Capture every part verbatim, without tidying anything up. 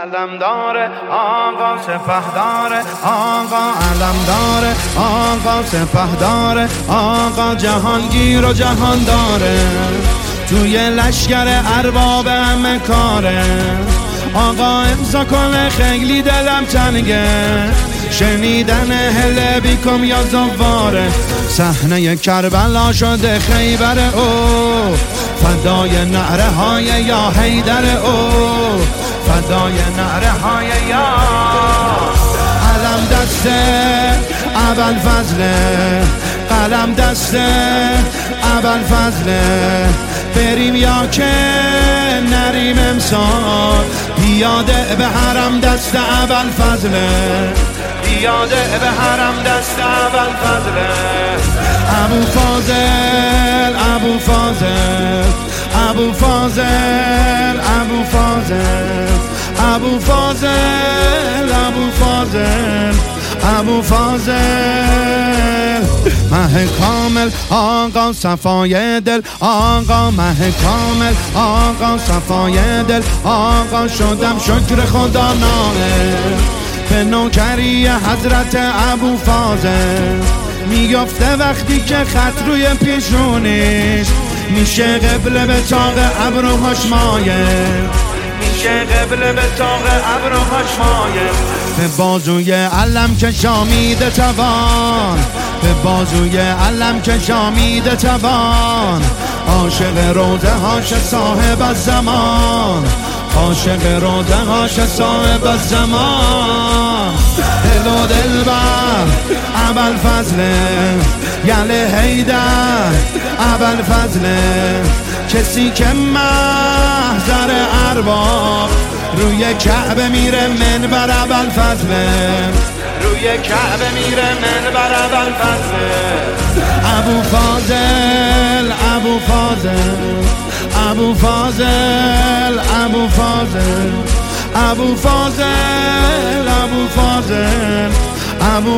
علم داره آقا سپهداره، آقا علم داره آقا سپهداره، آقا جهانگیر و جهان داره، توی لشکر ارباب همه کاره. آقا امضا کنه خیلی دلم تنگه، شنیدن هله بیکم یا زواره. صحنه کربلا شده خیبر او، فدای نعره های یا حیدر او، فدای نعره های یا. علم دسته ابوالفضله، قلم دسته ابوالفضله، بریم یا که نریم امسال، پیاده به حرم دست ابوالفضله، پیاده به حرم دست ابوالفضله. ابو فاضل ابو فاضل ابو فاضل ابو فاضل ابو فاضل ابو فاضل ابو فاضل. مه کامل آقا صفای دل، آقا مه کامل آقا صفای دل، آقا شدم شکر خدا نائل به نوکری حضرت ابو فاضل. میگفته وقتی که خط روی پیشونیش، میشه قبله به طاق ابروهاش مایل، میشه قبله به طاق ابروهاش مایل. به بازوی علم که شامیده توان، به بازوی علم که شامیده توان، عاشق روزه هاش صاحب الزمان، عاشق روزه هاش صاحب الزمان. دل و دلبر ابوالفضله، یله حیدر ابوالفضله، کسی که محضر ارباب، روی کعبه میره منبر ابوالفضله، روی کعبه میره منبر ابوالفضله. ابو فاضل ابو فاضل ابو فاضل ابو فاضل ابو فاضل ابو فاضل ابو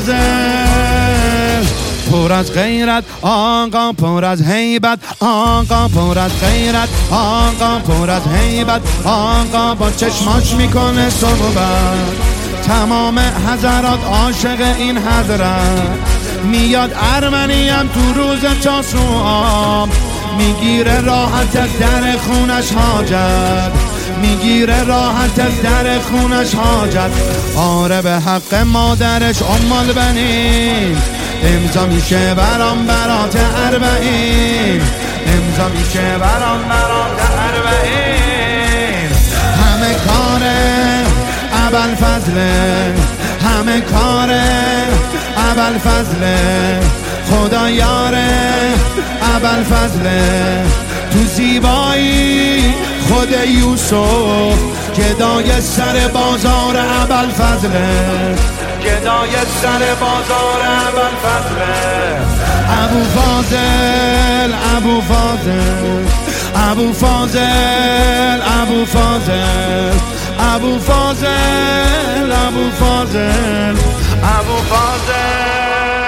فاضل. پر از غیرت آقا پر از هیبت، آقا پر از غیرت آقا پر از هیبت، آقا با چشماش میکنه صحبت. تمام حضرات عاشق این حضرت، میاد ارمنیم تو روز تاسوعا، میگیره راحت از در خونش حاجت، میگیره راحت از در خونش حاجت. آره به حق مادرش ام البنین، امضا میشه برام برات اربعین، امضا میشه برام برات اربعین. همه کاره ابوالفضله، همه کاره ابوالفضله، خدا یاره ابوالفضله. تو زیبایی خود یوسف، گدای سر بازار ابوالفضله، گدای سر بازار ابوالفضله. ابو فاضل ابو فاضل ابو فاضل ابو فاضل ابو فاضل ابو فاضل ابو فاضل.